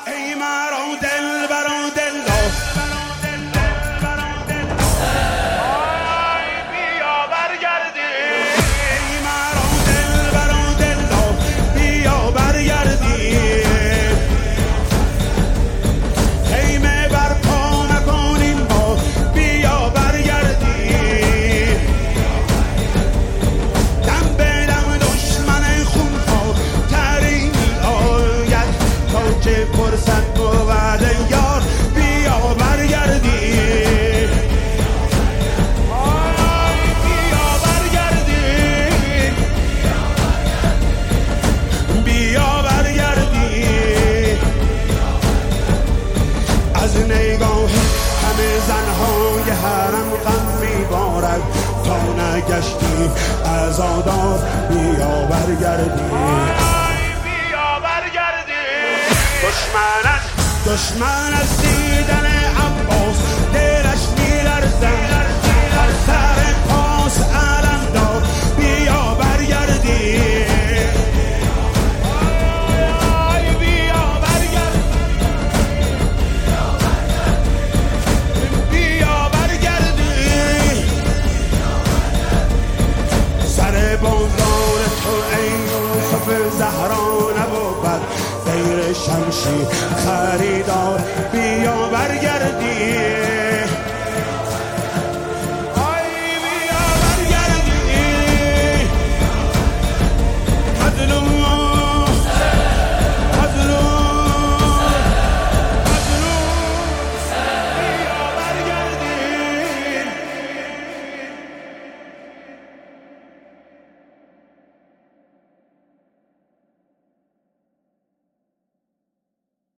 ای مرا دل برا دل بیا برگردی، ای مرا دل برا دل بیا برگردی، خیمه برپا نکنیم ما بیا برگردی، دم به دم دشمن خونها تری آید تا که فرصت بود یار بیا برگردی، بیا برگردی، بیا برگردی، از نگاه همه زنهای حرم غم میبارد تا نگشتی عزادار بیا برگردی، بیا برگردی، دشمن از دیدن عباس دلش میلرزد، هر سر پاس علم دار بیا برگردی، بیا برگردی، بیا برگردی، سر بندار تو ای یوسف زهرا نبود غیر شمشیر خریدار بیا برگردی.